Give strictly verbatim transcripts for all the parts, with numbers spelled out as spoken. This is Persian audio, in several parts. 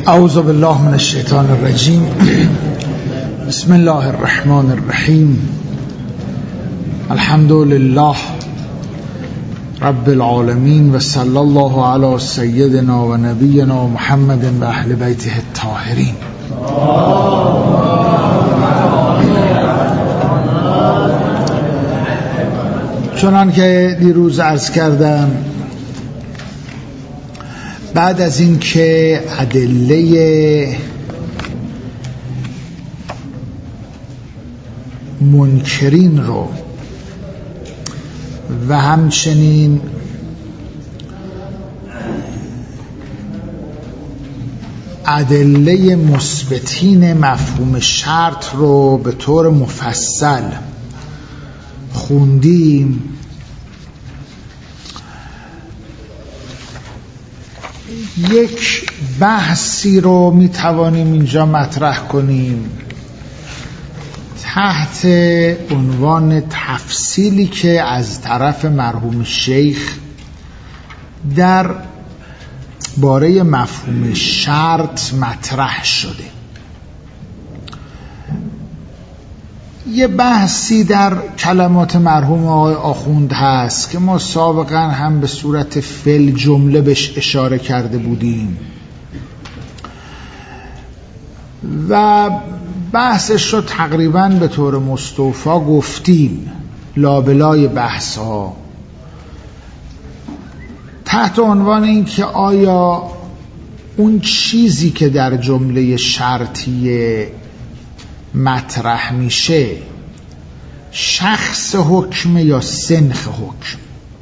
اعوذ بالله من الشیطان الرجیم. بسم الله الرحمن الرحیم. الحمد لله رب العالمین و صلی الله علی سیدنا و نبینا محمد و اهل بیته الطاهرین. چنان که دیروز عرض کردم، بعد از این که ادله منکرین رو و همچنین ادله مثبتین مفهوم شرط رو به طور مفصل خوندیم، یک بحثی رو می توانیم اینجا مطرح کنیم تحت عنوان تفصیلی که از طرف مرحوم شیخ در باره مفهوم شرط مطرح شده. یه بحثی در کلمات مرحوم آقای آخوند هست که ما سابقا هم به صورت فعل جمله بهش اشاره کرده بودیم و بحثش رو تقریبا به طور مستوفی گفتیم لابلای بحث ها، تحت عنوان این که آیا اون چیزی که در جمله شرطیه مطرح میشه شخص حکم یا سنخ حکم.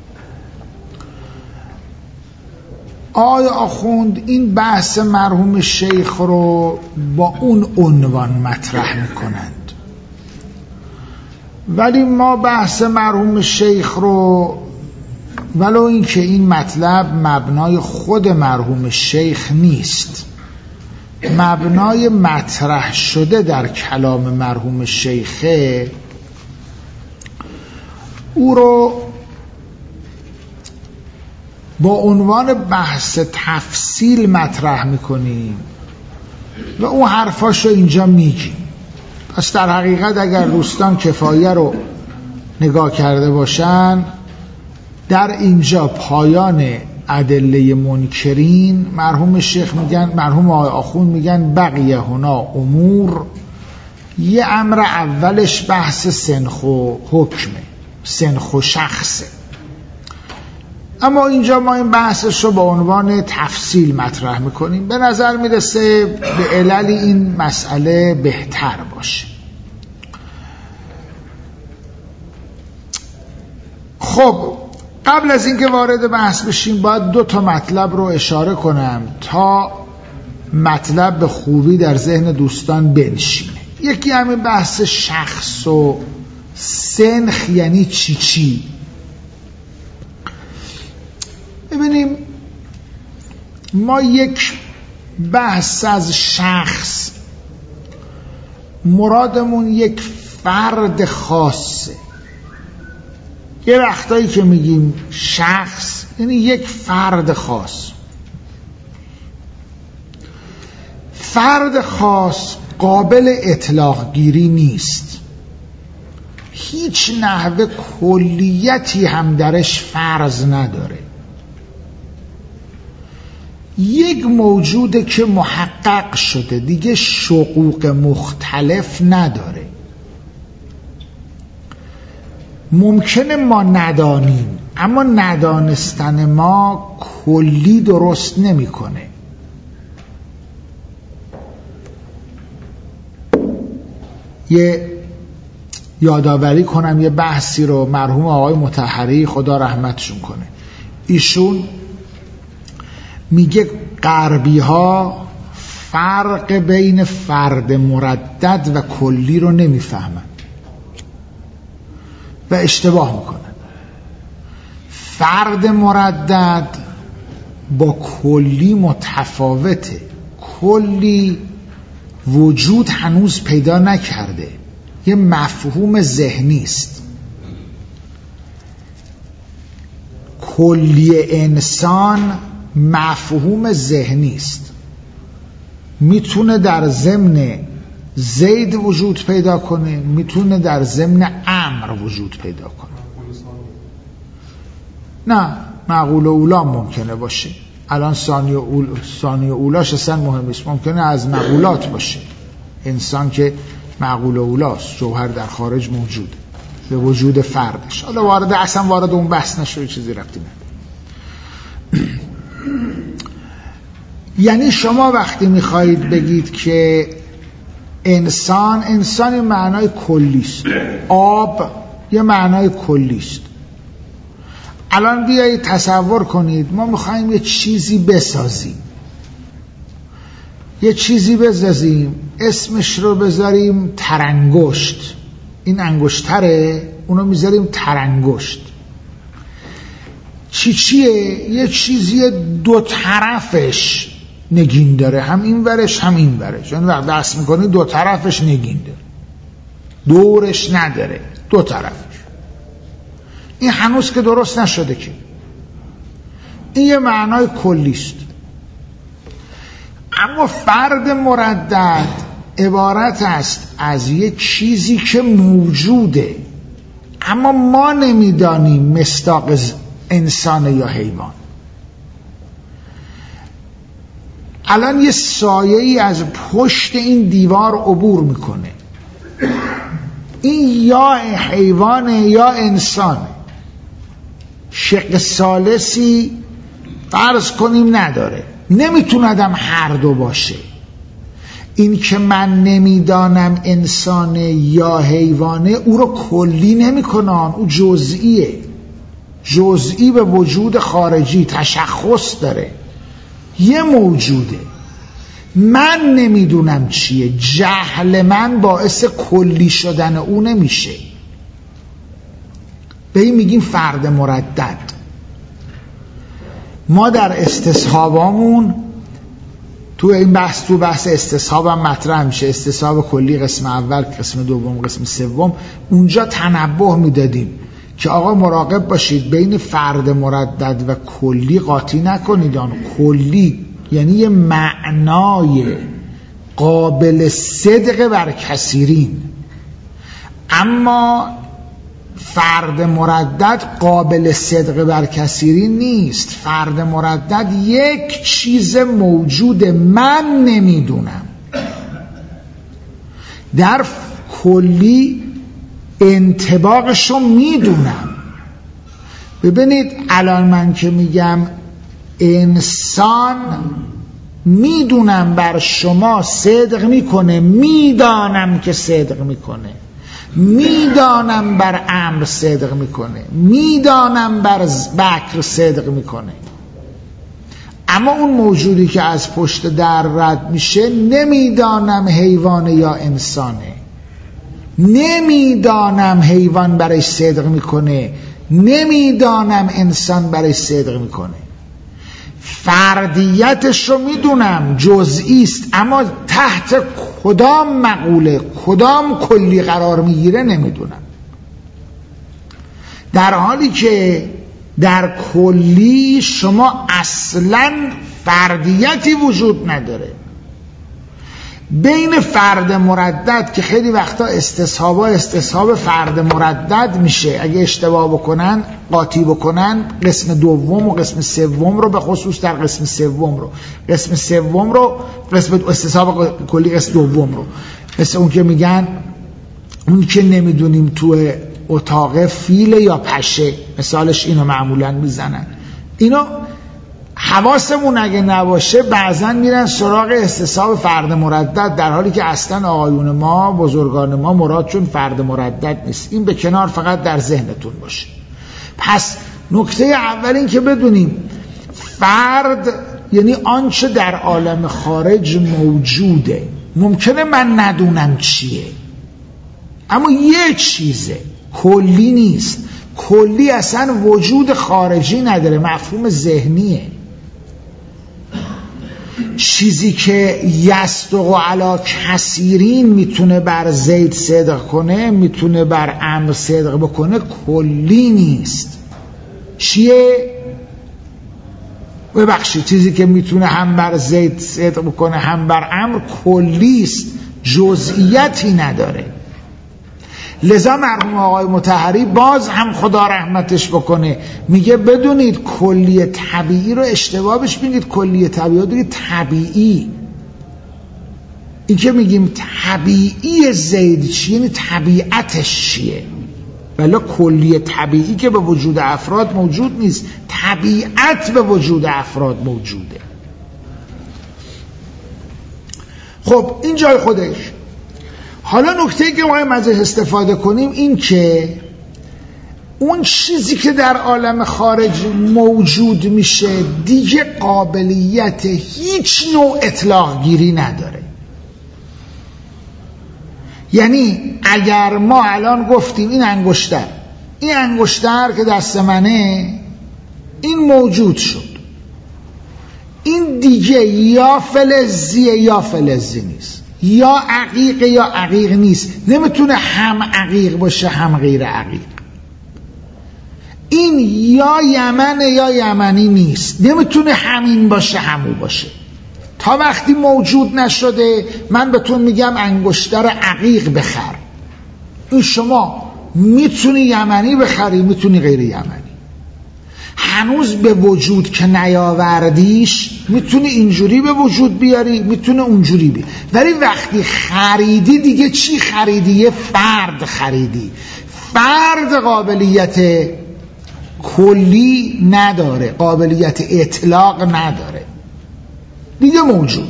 آقای آخوند این بحث مرحوم شیخ رو با اون عنوان مطرح میکنند، ولی ما بحث مرحوم شیخ رو ولو این که این مطلب مبنای خود مرحوم شیخ نیست، مبنای مطرح شده در کلام مرحوم شیخه، او رو با عنوان بحث تفصیل مطرح میکنیم و اون حرفاشو اینجا میگیم. پس در حقیقت اگر دوستان کفایه رو نگاه کرده باشن، در اینجا پایان ادله منکرین مرحوم شیخ میگن، مرحوم آقای آخوند میگن بقیه هنا امور، یه امر اولش بحث سنخ و حکمه، سنخ و شخصه، اما اینجا ما این بحثش رو با عنوان تفصیل مطرح میکنیم. به نظر میرسه به علل این مسئله بهتر باشه. خب قبل از اینکه وارد بحث بشیم باید دو تا مطلب رو اشاره کنم تا مطلب به خوبی در ذهن دوستان بنشینه. یکی همین بحث شخص و سنخ یعنی چی چی. ببینیم ما یک بحث از شخص مرادمون یک فرد خاصه. یه وقتایی که میگیم شخص یعنی یک فرد خاص. فرد خاص قابل اطلاق گیری نیست، هیچ نحوه کلیتی هم درش فرض نداره. یک موجوده که محقق شده دیگه شقوق مختلف نداره. ممکنه ما ندانیم، اما ندانستن ما کلی درست نمیکنه. یه یادآوری کنم یه بحثی رو مرحوم آقای مطهری خدا رحمتشون کنه، ایشون میگه غربی ها فرق بین فرد مردد و کلی رو نمیفهمن و اشتباه میکنن. فرد مردد با کلی متفاوته، کلی وجود هنوز پیدا نکرده، یه مفهوم ذهنی است. کلی انسان مفهوم ذهنی است. میتونه در ضمن زید وجود پیدا کنه، میتونه در ضمن امر وجود پیدا کنه. نه، معقول اولا ممکنه باشه. الان ثانی اول ثانی اولاش اصلا مهم نیست، ممکنه از معقولات باشه. انسان که معقول اولاست، جوهر در خارج موجوده به وجود فردش. حالا وارد اصلا وارد اون بحث نشه، چیزی ربطی نداره. یعنی شما وقتی میخواهید بگید که انسان انسان معنای کلیست، آب یه معنای کلیست. الان بیایید تصور کنید ما میخوایم یه چیزی بسازیم، یه چیزی بسازیم اسمش رو بذاریم ترنگشت. این انگشتره، اونو میذاریم ترنگشت. چی چیه؟ یه چیزی دو طرفش نگین داره، هم این ورش هم این ورش. یعنی وقت دست میکنی دو طرفش نگین داره، دورش نداره، دو طرفش. این هنوز که درست نشده که. این یه معنای کلیست. اما فرد مردد عبارت است از یه چیزی که موجوده اما ما نمیدانیم مصداق انسان یا حیوان. الان یه سایه‌ای از پشت این دیوار عبور میکنه، این یا حیوانه یا انسانه. شق ثالثی فرض کنیم نداره، نمیتوندم هر دو باشه. این که من نمیدانم انسان یا حیوانه او رو کلی نمیکنن، او جزئیه، جزئی به وجود خارجی تشخص داره، یه موجوده. من نمیدونم چیه، جهل من باعث کلی شدن او نمیشه. به این میگیم فرد مردد. ما در استصحابامون تو این بحث تو بحث استصحاب هم مطرح میشه، استصحاب کلی قسم اول، قسم دوم، قسم سوم. اونجا تنبه میدادیم که آقا مراقب باشید بین فرد مردد و کلی قاطی نکنید. آن کلی یعنی یه معنای قابل صدق بر کثیرین، اما فرد مردد قابل صدق بر کثیرین نیست. فرد مردد یک چیز موجود من نمیدونم. در کلی انطباقشو میدونم. ببینید الان من که میگم انسان، میدونم بر شما صدق میکنه، میدانم که صدق میکنه، میدانم بر امر صدق میکنه، میدانم بر بکر صدق میکنه. اما اون موجودی که از پشت در رد میشه نمیدانم حیوان یا انسانه، نمیدانم حیوان برش صدق میکنه، نمیدانم انسان برش صدق میکنه. فردیتش رو میدونم جزئی است، اما تحت کدام مقوله کدام کلی قرار میگیره نمیدونم. در حالی که در کلی شما اصلا فردیتی وجود نداره. بین فرد مردد که خیلی وقتا استصحابا استصحاب فرد مردد میشه، اگه اشتباه بکنن قاطی بکنن قسم دوم و قسم سوم رو، به خصوص در قسم سوم رو، قسم سوم رو قسم استصحاب کلی قسم دوم رو، مثل اون که میگن اون که نمیدونیم تو اتاق فیل یا پشه، مثالش اینو معمولا میزنن. اینو حواسمون اگه نباشه بعضا میرن سراغ استصحاب فرد مردد، در حالی که اصلا آقایون ما بزرگان ما مرادشون فرد مردد نیست. این به کنار فقط در ذهنتون باشه. پس نکته اول این که بدونیم فرد یعنی آنچه در عالم خارج موجوده. ممکنه من ندونم چیه، اما یه چیزه، کلی نیست. کلی اصلا وجود خارجی نداره، مفهوم ذهنیه. چیزی که یصدق علی کثیرین میتونه بر زید صدق کنه، میتونه بر امر صدق بکنه، کلی نیست. چیه؟ ببخشید چیزی که میتونه هم بر زید صدق بکنه هم بر عمرو کلیست، جزئیاتی نداره. لذا مرحوم آقای مطهری باز هم خدا رحمتش بکنه میگه بدونید کلی طبیعی رو اشتباه بش بینید، کلی طبیعی رو بگید طبیعی. این که میگیم طبیعی زید چیه یعنی طبیعتش چیه، بلا کلی طبیعی که به وجود افراد موجود نیست، طبیعت به وجود افراد موجوده. خب این جای خودش. حالا نکته‌ای که ما ازش استفاده کنیم این که اون چیزی که در عالم خارج موجود میشه دیگه قابلیت هیچ نوع اطلاق گیری نداره. یعنی اگر ما الان گفتیم این انگشتر این انگشتر که دست منه این موجود شد، این دیگه یا فلزیه یا فلزی نیست، یا عقیق یا عقیق نیست، نمیتونه هم عقیق باشه هم غیر عقیق. این یا یمنه یا یمنی نیست، نمیتونه همین باشه همون باشه. تا وقتی موجود نشده من به تو میگم انگشتر عقیق بخر، این شما میتونی یمنی بخری میتونی غیر یمنی. هنوز به وجود که نیاوردیش میتونی اینجوری به وجود بیاری میتونه اونجوری بیاری، ولی وقتی خریدی دیگه چی خریدی؟ یه فرد خریدی. فرد قابلیت کلی نداره، قابلیت اطلاق نداره، دیگه موجود.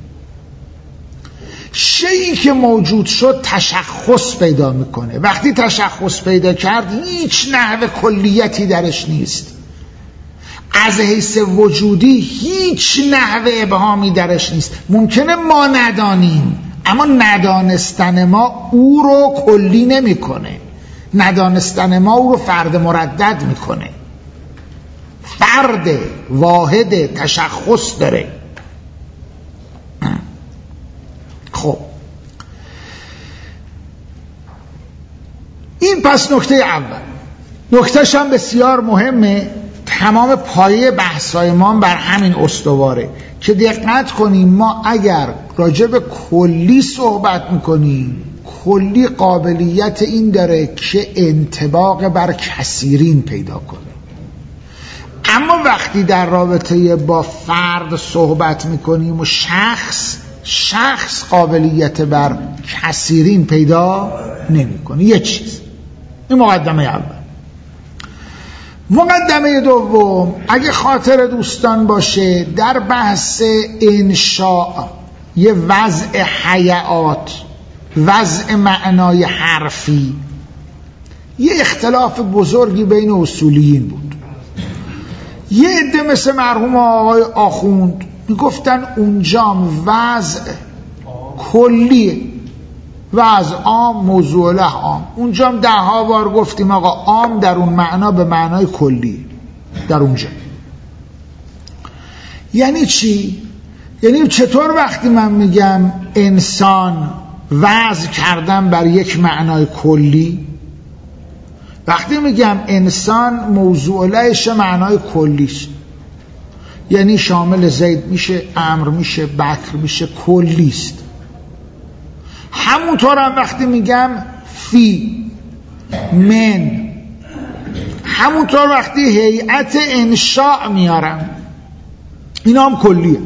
شیئی که موجود شد تشخص پیدا میکنه. وقتی تشخص پیدا کرد هیچ نحو کلیتی درش نیست، از حیث وجودی هیچ نحو ابهامی درش نیست. ممکنه ما ندانیم اما ندانستن ما او رو کلی نمیکنه، ندانستن ما او رو فرد مردد میکنه. فرد واحد تشخص داره. خب این پس نکته اول. نکتهش هم بسیار مهمه، تمام پایه بحثای ما بر همین استواره که دقت کنیم ما اگر راجع به کلی صحبت میکنیم کلی قابلیت این داره که انطباق بر کثیرین پیدا کنه، اما وقتی در رابطه با فرد صحبت میکنیم و شخص شخص قابلیت بر کثیرین پیدا نمیکنه. یه چیز این مقدمه اول. مقدمه دوم اگه خاطر دوستان باشه در بحث انشاء یه وضع حیات، وضع معنای حرفی، یه اختلاف بزرگی بین اصولیین بود. یه عده مثل مرحوم آقای آخوند میگفتن اونجام وضع کلی، وضع عام، موضوع له عام. اونجام ده ها بار گفتیم آقا عام در اون معنا به معنای کلی در اونجا. یعنی چی؟ یعنی چطور وقتی من میگم انسان وضع کردم بر یک معنای کلی، وقتی میگم انسان موضوع لهش معنای کلیش، یعنی شامل زید میشه، عمرو میشه، بکر میشه، کلیست. همونطور هم وقتی میگم فی، من، همونطور وقتی هیئت انشاء میارم اینا هم کلیه.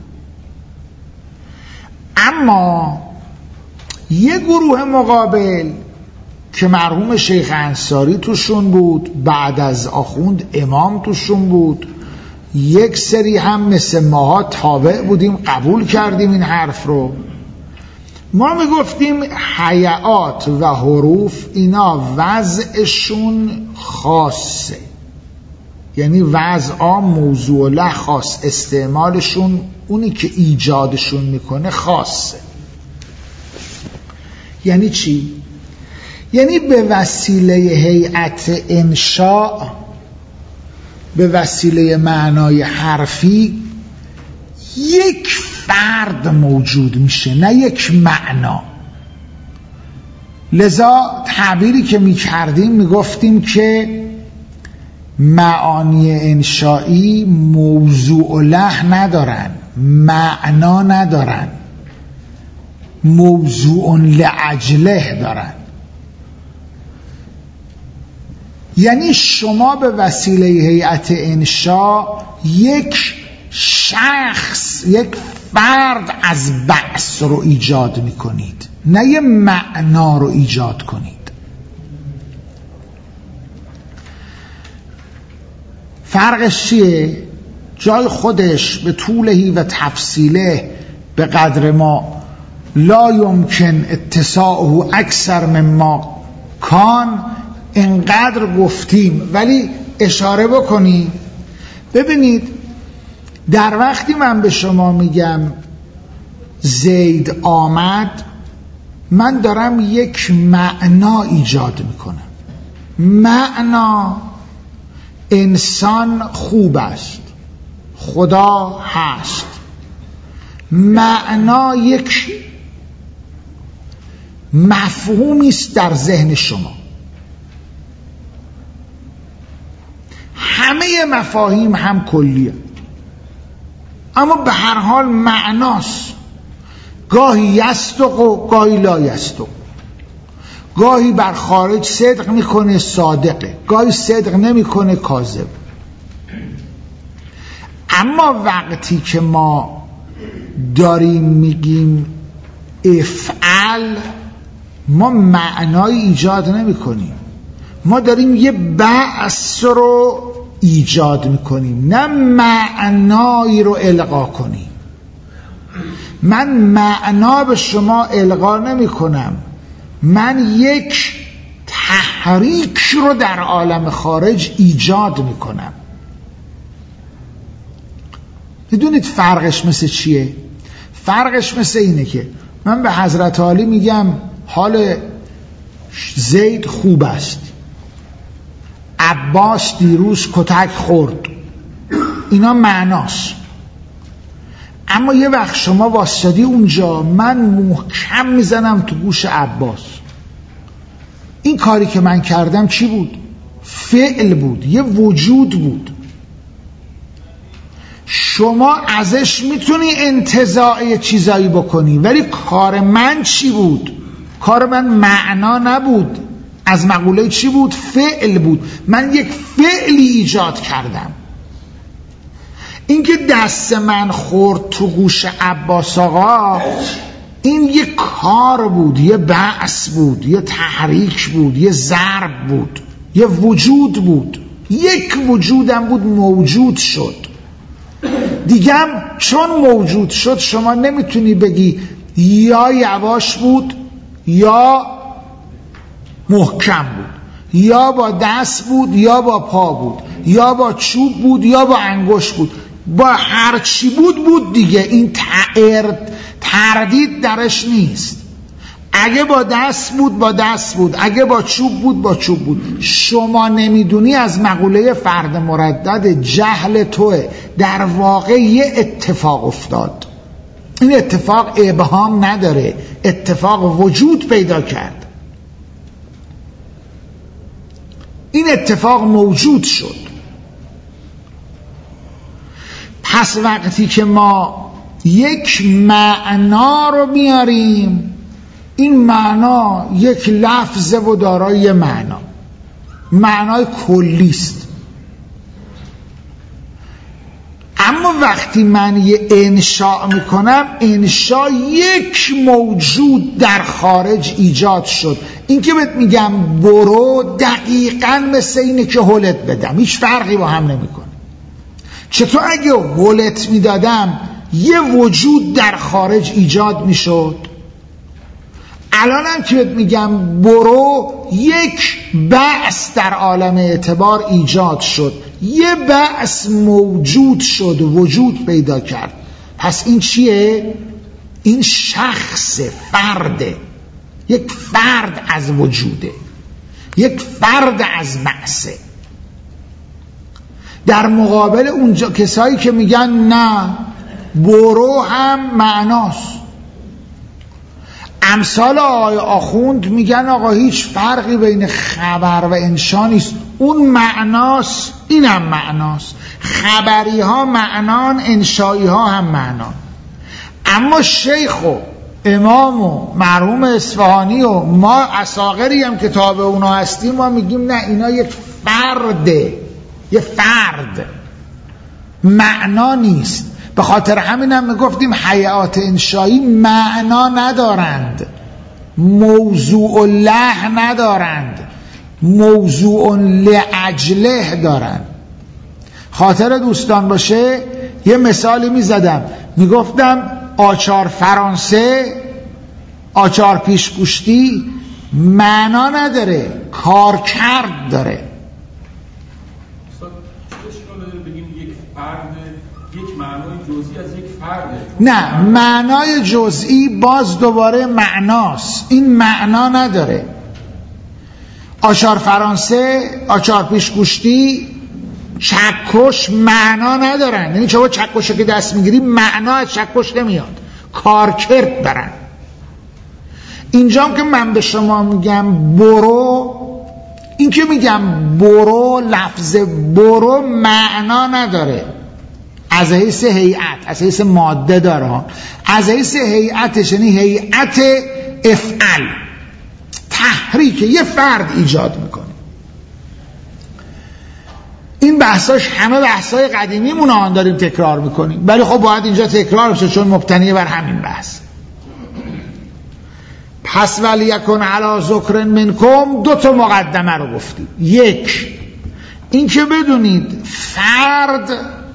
اما یه گروه مقابل که مرحوم شیخ انصاری توشون بود، بعد از آخوند امام توشون بود، یک سری هم مثل ماها تابع بودیم قبول کردیم این حرف رو. ما میگفتیم حیات و حروف اینا وضعشون خاصه، یعنی وضع عام موضوع له خاص، استعمالشون اونی که ایجادشون میکنه خاصه. یعنی چی؟ یعنی به وسیله هیئت انشاء، به وسیله معنای حرفی یک فرد موجود میشه نه یک معنا. لذا تعبیری که میکردیم میگفتیم که معانی انشایی موضوع له ندارن، معنا ندارن، موضوع لأجله دارن. یعنی شما به وسیله هیئت انشا یک شخص، یک فرد از بعث رو ایجاد میکنید، نه یه معنا رو ایجاد کنید. فرقش چیه؟ جای خودش به طولهی و تفصیله به قدر ما لا یمکن اتساعه اکثر مما کان اینقدر گفتیم، ولی اشاره بکنید. ببینید در وقتی من به شما میگم زید آمد، من دارم یک معنا ایجاد میکنم. معنا انسان خوب است، خدا هست. معنا یک مفهومی است در ذهن شما. همه مفاهیم هم کلیه، اما به هر حال معناست. گاهی یصدق و گاهی لا یصدق، گاهی بر خارج صدق میکنه صادقه، گاهی صدق نمیکنه کاذب. اما وقتی که ما داریم میگیم افعل، ما معنای ایجاد نمی کنیم، ما داریم یه بعث رو ایجاد میکنیم، نه معنایی رو القا کنیم. من معنا به شما القا نمی کنم، من یک تحریک رو در عالم خارج ایجاد می کنم. میدونید فرقش مثل چیه؟ فرقش مثل اینه که من به حضرت علی میگم حال زید خوب است، عباس دیروز کتک خورد، اینا معناست. اما یه وقت شما واسطی اونجا، من محکم میزنم تو گوش عباس. این کاری که من کردم چی بود؟ فعل بود، یه وجود بود. شما ازش میتونی انتزاع چیزایی بکنی، ولی کار من چی بود؟ کار من معنا نبود، از مقوله چی بود؟ فعل بود. من یک فعلی ایجاد کردم. اینکه دست من خورد تو گوش عباس آقا، این یک کار بود، یه بعث بود، یه تحریک بود، یه ضرب بود، یه وجود بود. یک وجودم بود، موجود شد. دیگم چون موجود شد شما نمیتونی بگی یا یواش بود یا محکم بود، یا با دست بود یا با پا بود، یا با چوب بود یا با انگشت بود. با هر چی بود بود دیگه. این تردید درش نیست. اگه با دست بود با دست بود، اگه با چوب بود با چوب بود. شما نمیدونی از مقوله فرد مردد جهل توه. در واقع یه اتفاق افتاد، این اتفاق ابهام نداره، اتفاق وجود پیدا کرد، این اتفاق موجود شد. پس وقتی که ما یک معنا رو میاریم، این معنا یک لفظه و دارای معنا، معنای کلیست. اما وقتی من یه انشاء میکنم، انشاء یک موجود در خارج ایجاد شد. این که بهت میگم برو، دقیقاً مثل اینه که هلت بدم، هیچ فرقی با هم نمیکنه. چطور اگه هلت میدادم یه وجود در خارج ایجاد میشد، الانم که بهت میگم برو، یک بعث در عالم اعتبار ایجاد شد، یه بعث موجود شد، وجود پیدا کرد. پس این چیه؟ این شخص، فرده، یک فرد از وجوده، یک فرد از بعثه. در مقابل اونجا کسایی که میگن نه برو هم معناست، امثال آقای آخوند میگن آقا هیچ فرقی بین خبر و انشا نیست، اون معناست اینم معناست، خبری ها معنان، انشایی ها هم معنان. اما شیخ و امام و مرحوم اصفهانی و ما اصاغری هم که تابع اونا هستیم، ما میگیم نه اینا یک فرده، یک فرد، معنا نیست. به خاطر همین هم میگفتیم حیات انشایی معنا ندارند، موضوع له ندارند، موضوع لعجله دارند. خاطر دوستان باشه یه مثالی میزدم، میگفتم آچار فرانسه، آچار پیشگوشتی معنا نداره، کارکرد داره. یک معنای جزئی از یک فرده. نه، معنای جزئی باز دوباره معناست، این معنا نداره. آچار فرانسه، آچار پیشگوشتی، چکش معنا ندارن. یعنی شما چکش که دست میگیری معنا از چکش نمیاد، کارکرد دارن. اینجام که من به شما میگم برو، این که میگم برو، لفظ برو معنا نداره، از حیث هیئت، از حیث ماده داره، از حیث هیئتش، یعنی هیئت افعل، تحریک یه فرد ایجاد میکنه. این بحثاش همه بحثای قدیمی مون داریم تکرار میکنیم، ولی خب باید اینجا تکرار بشه چون مبتنی بر همین بحث. پس ولیکن علی ذکر منکم دو تا مقدمه رو گفتیم. یک، این که بدونید فرد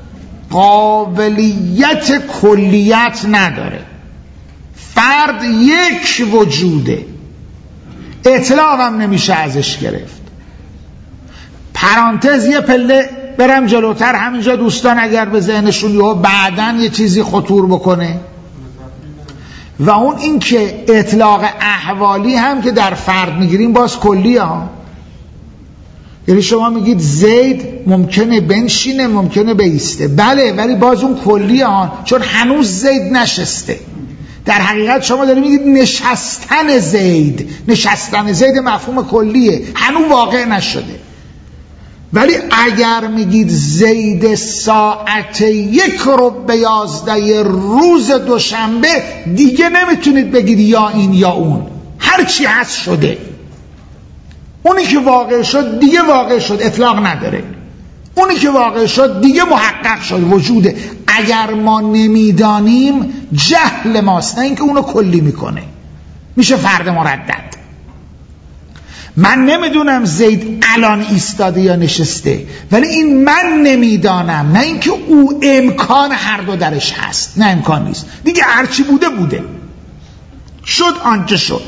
قابلیت کلیت نداره، فرد یک وجوده، اطلاق هم نمیشه ازش گرفت. پرانتز یه پله برم جلوتر، همینجا دوستان اگر به ذهنشون یهو بعدن یه چیزی خطور بکنه، و اون این که اطلاق احوالی هم که در فرد میگیریم باز کلیه ها. یعنی شما میگید زید ممکنه بنشینه، ممکنه بیسته، بله، ولی باز اون کلیه ها، چون هنوز زید نشسته. در حقیقت شما دارید میگید نشستن زید، نشستن زید مفهوم کلیه، هنوز واقع نشده. ولی اگر میگید زید ساعت یک رو به یازده روز دوشنبه، دیگه نمیتونید بگید یا این یا اون، هرچی هست شده. اونی که واقع شد دیگه واقع شد، اطلاق نداره. اونی که واقع شد دیگه محقق شد، وجوده. اگر ما نمیدانیم جهل ماست، نه اینکه اونو کلی میکنه، میشه فرد مردد. من نمیدونم زید الان ایستاده یا نشسته، ولی این من نمیدانم، نه اینکه او امکان هر دو درش هست، نه امکان نیست دیگه، هرچی بوده بوده، شد آنچه شد.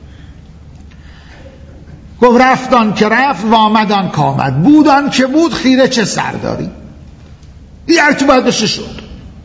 گفت رفتان که رفت و آمدان که آمد، بودان که بود خیره چه سرداری. این هرچی باید بشه شد.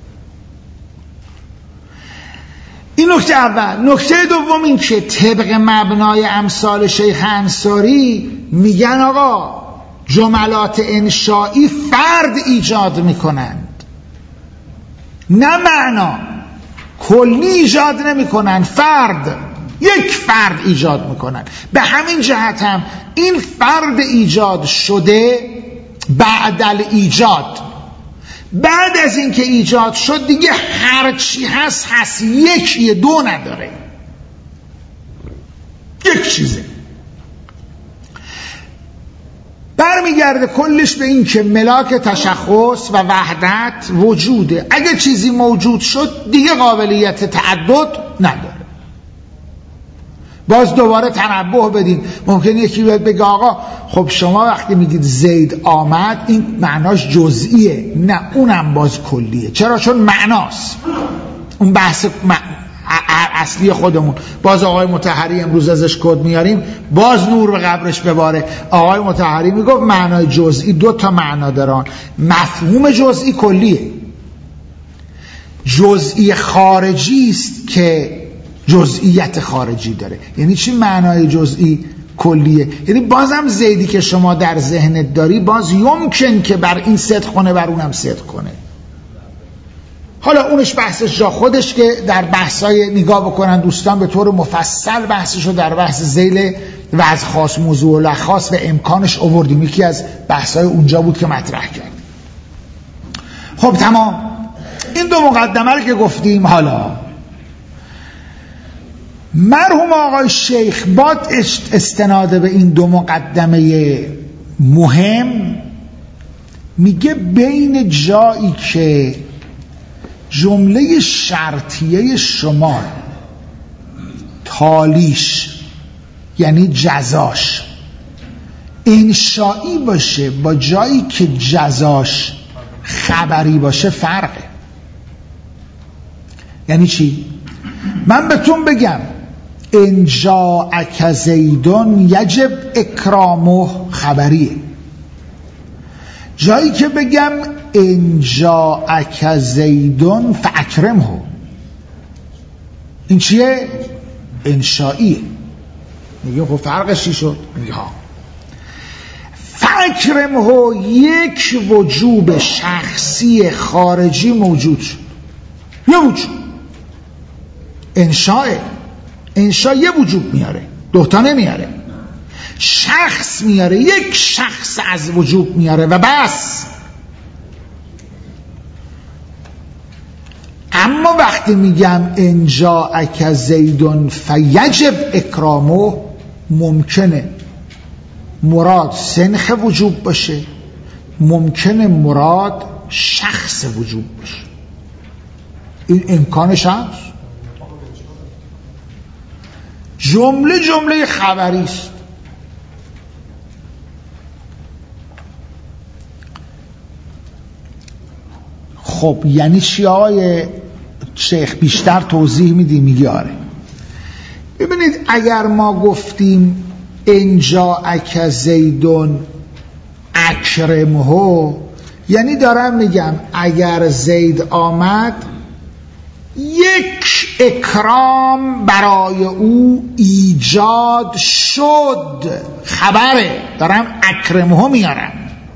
این نکته اول. نکته دوم این که طبق مبنای امثال شیخ انصاری میگن آقا جملات انشایی فرد ایجاد میکنند، نه معنا، کلی ایجاد نمیکنن، فرد، یک فرد ایجاد میکنن. به همین جهت هم این فرد ایجاد شده بعد الایجاد، بعد از اینکه ایجاد شد دیگه هر چی هست هست، یکیه، دو نداره، یک چیزه. برمیگرده کلش به این که ملاک تشخص و وحدت وجوده. اگه چیزی موجود شد دیگه قابلیت تعدد نداره. باز دوباره تنبه بدین. ممکنه یکی باید بگه آقا خب شما وقتی میگید زید آمد این معناش جزئیه. نه، اونم باز کلیه. چرا؟ چون معناست. اون بحث اصلی خودمون. باز آقای مطهری امروز ازش کد میاریم، باز نور به قبرش بباره. آقای مطهری میگفت معنای جزئی دو تا معنا دارن. مفهوم جزئی کلیه، جزئی خارجی است که جزئیت خارجی داره. یعنی چی معنای جزئی کلیه؟ یعنی بازم زیدی که شما در ذهنت داری باز یمکن که بر این صدق کنه، بر اونم صدق کنه. حالا اونش بحثش جا خودش که در بحثای نگاه بکنن دوستان به طور مفصل بحثشو در بحث ذیل وضع خاص موضوع لخاص و امکانش آوردیم، یکی از بحثای اونجا بود که مطرح کرد. خب تمام، این دو مقدمه رو که گفتیم، حالا مرحوم آقای شیخ با استناد به این دو مقدمه مهم میگه بین جایی که جمله شرطیه شما تالیش یعنی جزاش انشایی باشه با جایی که جزاش خبری باشه فرقه. یعنی چی؟ من بهتون بگم ان جاءک زیدون یجب اکرامه خبریه، جایی که بگم ان جاءک زیدون فاکرمه این چیه؟ انشائیه. میگه خب فرقش چی شد؟ میگه ها فاکرمه یک وجوب شخصی خارجی موجود شد، یه وجوب. انشاء انشاء یه وجوب میاره، دوتا نمیاره، شخص میاره، یک شخص از وجوب میاره و بس. اما وقتی میگم ان جاءک زیدون فیجب اکرامه ممکنه مراد سنخ وجوب باشه، ممکنه مراد شخص وجوب باشه، این امکانش هست. جمله جمله خبری است. خب یعنی چی آقای شیخ؟ بیشتر توضیح میدی؟ میگه آره. ببینید اگر ما گفتیم ان جاءک زیدون اکرمه، یعنی دارم میگم اگر زید آمد یک اکرام برای او ایجاد شد، خبره، دارم اکرمه میارم.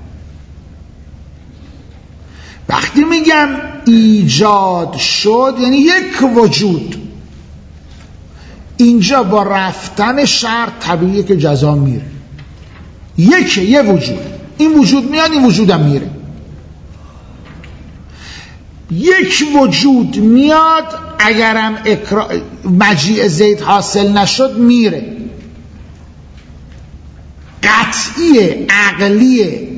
وقتی میگم ایجاد شد یعنی یک وجود، اینجا با رفتن شرط طبیعیه که جزا میره. یکه، یه وجود، این وجود میاد، این وجودم میره. یک وجود میاد، اگرم اکرا... مجیء زید حاصل نشد میره. قطعیه، عقلیه.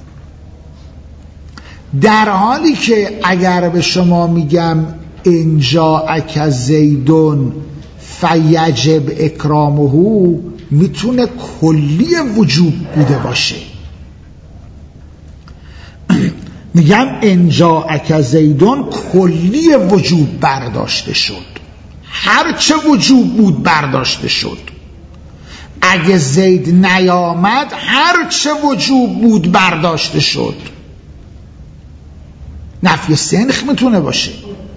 در حالی که اگر به شما میگم ان جاءک زیدون فیجب اکرامه، میتونه کلی وجوب بوده باشه. میگم ان جاءک زیدون کلی وجوب برداشته شد، هر چه وجوب بود برداشته شد. اگه زید نیامد هر چه وجوب بود برداشته شد. نفی سنخ میتونه باشه.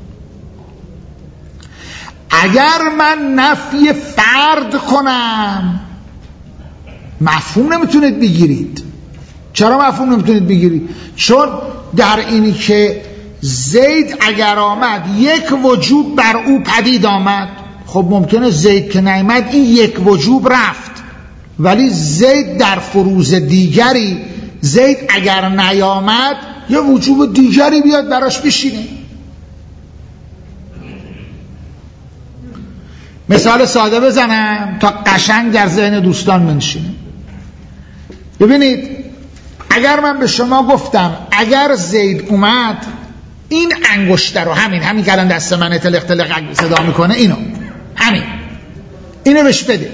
اگر من نفی فرد کنم مفهوم نمیتونید بگیرید. چرا مفهوم نمیتونید بگیرید؟ چون در اینی که زید اگر آمد یک وجوب بر او پدید آمد، خب ممکنه زید که نیامد این یک وجوب رفت، ولی زید در فروض دیگری، زید اگر نیامد یه وجوب دیگری بیاد براش بشینه. مثال ساده بزنم تا قشنگ در ذهن دوستان منشینه. ببینید اگر من به شما گفتم اگر زید اومد این انگشتر رو، همین همین که الان دست من تلق تلق صدا میکنه، اینو همین اینو بهش بده.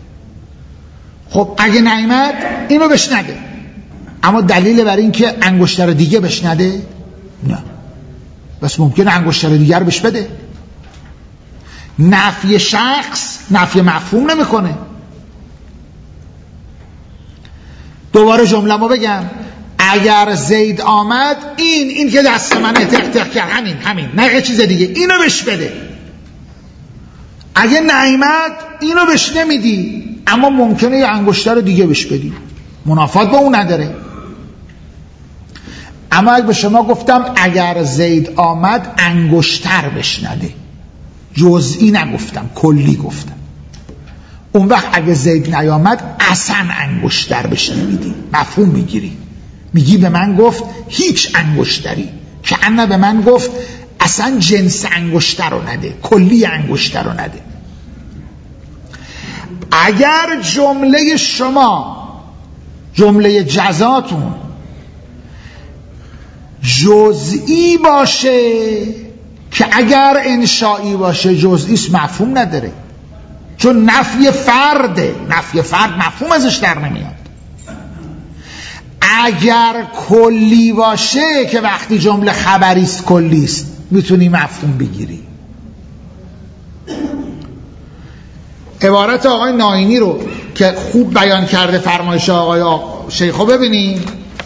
خب اگه نیامد اینو بهش نده. اما دلیل بر این که انگشتر دیگه بهش نده؟ نه. بس ممکنه انگشتر دیگر بهش بده. نفی شخص نفی مفهوم نمیکنه. دوباره جمله‌مو بگم، اگر زید آمد این این که دست من تق تق کرد، همین همین نه چیز دیگه، اینو بهش بده. اگه نیامد اینو بهش نمیدی، اما ممکنه یه انگشتر دیگه بهش بدی، منافات با اون نداره. اما اگه به شما گفتم اگر زید آمد انگشتر بشنده، جزئی نگفتم، کلی گفتم، اون وقت اگه زید نیامد اصلا انگشتر بشنویدی، مفهوم میگیری، میگی به من گفت هیچ انگشتری، که انا به من گفت اصلا جنس انگشتر رو نده، کلی انگشتر رو نده. اگر جمله شما، جمله جزاتون جزئی باشه که اگر انشایی باشه جزئی است، مفهوم نداره، چون نفی فرده، نفی فرد مفهوم ازش در نمیاد. اگر کلی باشه که وقتی جمله خبری است کلی است، میتونی مفهوم بگیری. عبارت آقای ناینی رو که خوب بیان کرده فرمایش آقای شیخو ببینیم.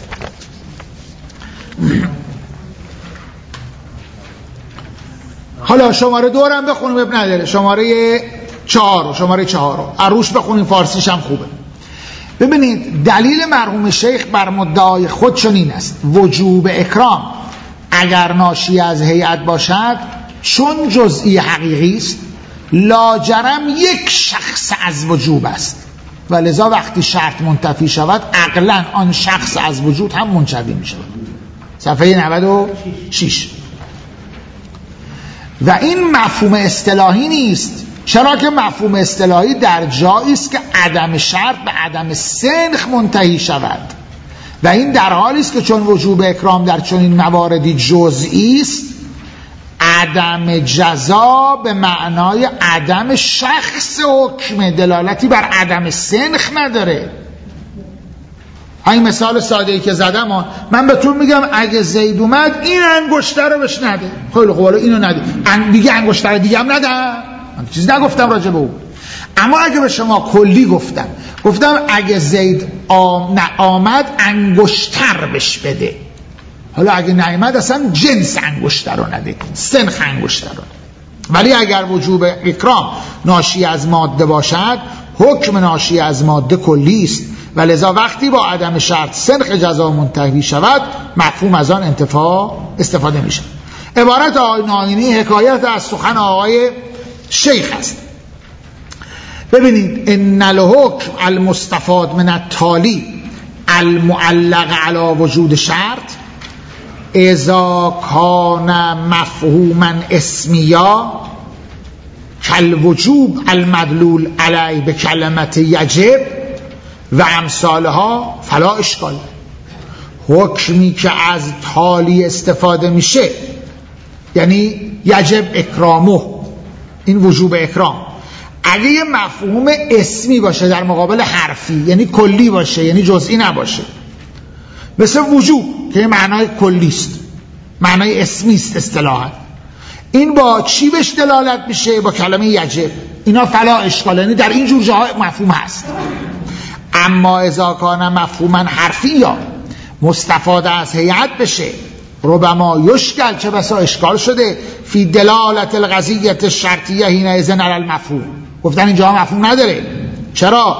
حالا شماره دورم بخونیم اب نداره، شماره چهار شماره چهار عروش بخونیم، فارسیش هم خوبه. ببینید دلیل مرحوم شیخ بر مدعای خود چنین است: وجوب اکرام اگر ناشی از هیئت باشد چون جزئی حقیقی است، لاجرم یک شخص از وجوب است و لذا وقتی شرط منتفی شود عقلا آن شخص از وجود هم منجلی می شود. صفحه نود و شش. و این مفهوم اصطلاحی نیست. چرا که مفهوم اصطلاحی در جایی است که عدم شرط به عدم سنخ منتهی شود و این در حالی است که چون وجوب اکرام در چنین مواردی جزئی است، عدم جزا به معنای عدم شخص حکم دلالتی بر عدم سنخ نداره. این مثال ساده ای که زدم، من به تو میگم اگه زید اومد این انگشتر رو بهش نده. خیلی خوب، اینو نده، دیگه انگشتر دیگه هم نده، من چیزی نگفتم راجع به اون. اما اگه به شما کلی گفتم گفتم اگه زید آم... آمد انگشتر بهش بده، حالا اگه نیامد اصلا جنس انگشتر رو نده، سنخ انگشتر رو. ولی اگر وجوب اکرام ناشی از ماده باشد، حکم ناشی از ماده کلی است و لذا وقتی با عدم شرط سنخ جزا منتهی شود مفهوم از آن انتفاع استفاده میشه. عبارت آقای ناینی حکایت از سخن آقای شیخ است. ببینید ان الحکم المستفاد من التالی المعلق علی وجود شرط اذا کان مفهوما اسمیا کالوجوب المدلول علی به کلمت یجب و امثالها فلا اشکال. حکمی که از تالی استفاده میشه یعنی یجب اکرامه، این وجوب اکرام، اگه یه مفهوم اسمی باشه در مقابل حرفی یعنی کلی باشه یعنی جزئی نباشه، مثل وجوب که معنای کلی است، معنای اسمی است اصطلاحاً، این با چی بهش دلالت میشه؟ با کلمه یجب. اینا فلا اشکال، یعنی در این جور جاها مفهوم هست. اما اذا کان مفهوما حرفی یا مستفاده از هیئت بشه، ربما یشکل، چه بسا اشکال شده، فی دلالت القضیه الشرطیه حینئذ علی المفهوم. گفتن اینجا مفهوم نداره. چرا؟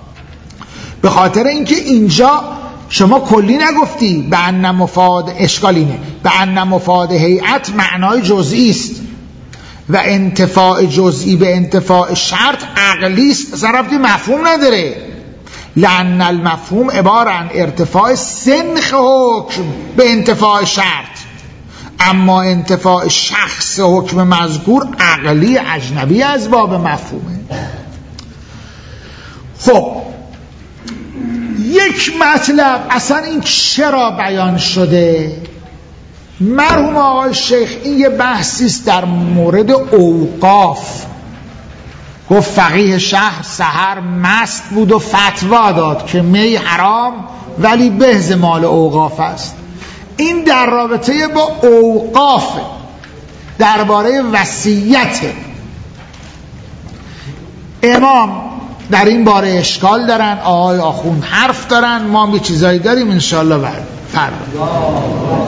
به خاطر اینکه اینجا شما کلی نگفتی، به ان مفاد اشکال اینه، به ان مفاد هیئت معنای جزئی است و انتفاع جزئی به انتفاع شرط عقلی است، اصلا ربطی مفهوم نداره. لأن المفهوم عبارة عن ارتفاع سنخ حکم به انتفاع شرط، اما انتفاع شخص حکم مذکور عقلی اجنبی از باب مفهومه. خب یک مطلب، اصلا این چرا بیان شده؟ مرحوم آقای شیخ این یه بحثیست در مورد اوقاف. گفت فقیه شهر سحر مست بود و فتوا داد که می حرام ولی بهز مال اوقاف است. این در رابطه با اوقاف، درباره وصیت. امام در این باره اشکال دارن، آقای آخوند حرف دارن، ما هم یه چیزایی داریم انشاءالله فردا.